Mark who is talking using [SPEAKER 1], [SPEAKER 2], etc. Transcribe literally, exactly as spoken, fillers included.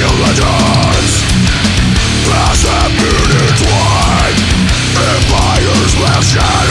[SPEAKER 1] legends, past have been entwined. Empires will shine.